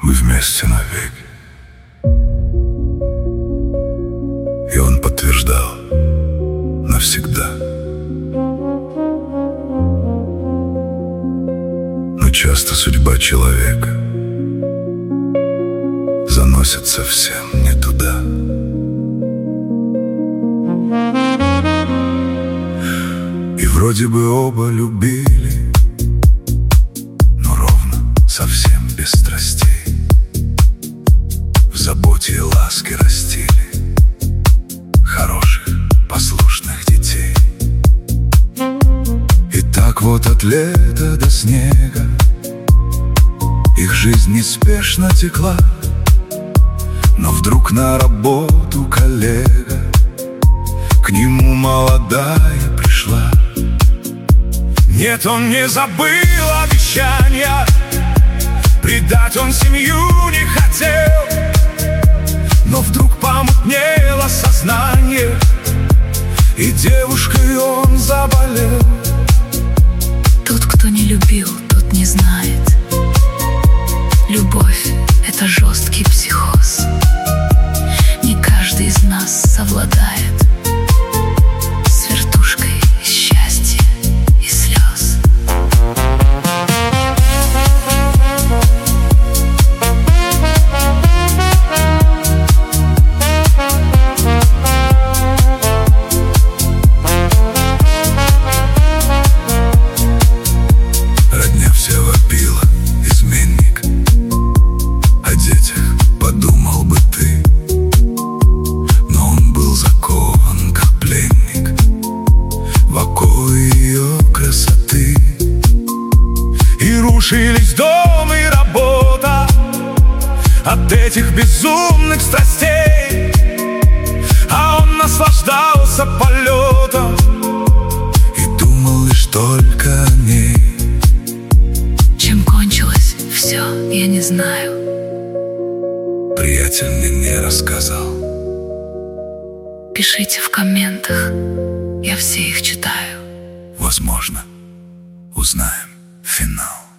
мы вместе навеки. И он подтверждал: навсегда. Но часто судьба человека заносит совсем не туда. И вроде бы оба любили, но ровно, совсем без страстей. В заботе и ласке растили хороших, послушных детей. И так вот от лета до снега их жизнь неспешно текла. Но вдруг на работу коллега к нему молодая пришла. Нет, он не забыл обещания, предать он семью не хотел. Но вдруг помутнело сознание, и девушкой он заболел. Тот, кто не любил, тот не знает. Любовь — это жесткий психоз. Не каждый из нас совладает с вертушкой из счастья и слез. Родня вся вопила: изменник. О детях подумал бы ты. Но он был закован, как пленник, в оковы ее красоты. И рушились дом и работа от этих безумных страстей. А он наслаждался полетом и думал лишь только о ней. Чем кончилось все, я не знаю. Приятель мне не рассказал. Пишите в комментах, я все их читаю. Возможно, узнаем финал.